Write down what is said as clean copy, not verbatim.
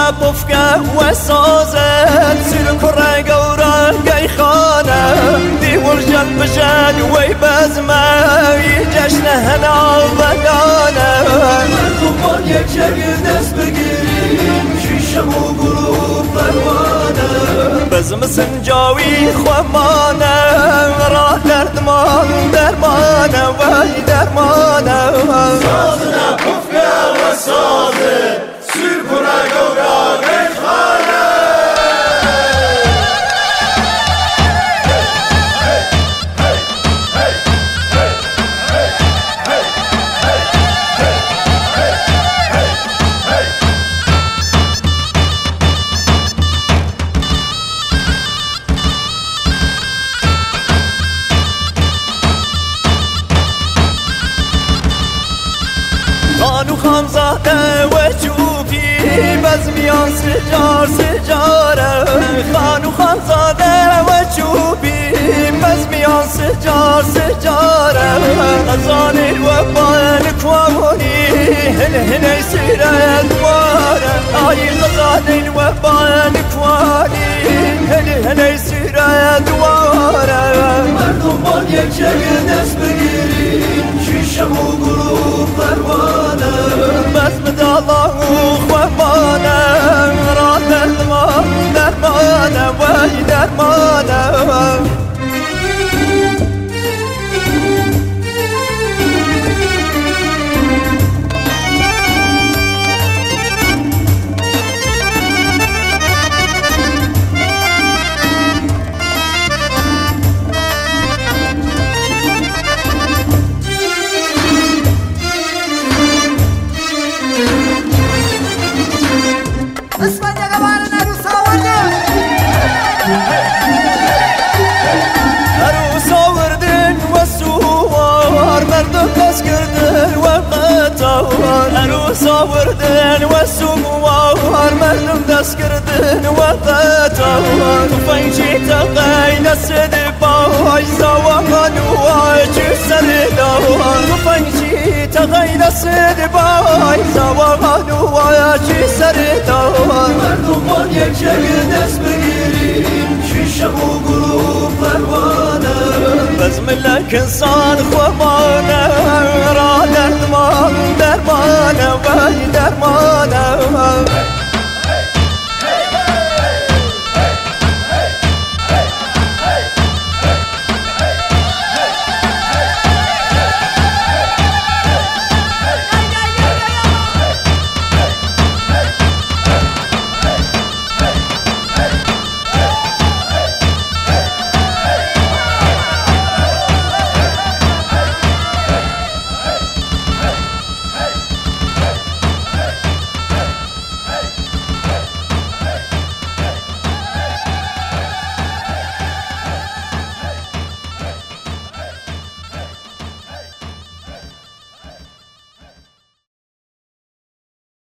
بفكه وسازت سير كره قورا قي خانه دي ورجل بجد ويبزمه يجشن هنا ضقانه مردمان يكشك دست بگیریم شیشم و گروه پروانه بزم سنجاوی خوامانه را دردمان درمانه وای درمانه سازنا پفکه و سازه سیر کنه گورا قی خانه خانو خانزاده و چوبی بزمیان سجار سجاره خانو خانزاده و چوبی بزمیان سجار سجاره غزان الوبان كواني هن هن سيرة دواره آي غزان الوبان كواني هن هن سيرة دواره مردمان يكشك دست بگیریم شیشم و گروه پروانه بزم دالله و خوابانه را درمان درمانه وای درمانه España gabarın Arusa vardı. Arusa vardın ve suvar merdum kaskırdın ve qatawar Arusa vardın ve suvar merdum kaskırdın ve qatawar Tufayci taqayna sedbay zawahan ve cüsar dawar Tufayci taqayna sedbay zawahan ve cüsar dawar مردمان يكشك دست بگیریم شیشم و گروه پروانه بزم لك انسان خوابانه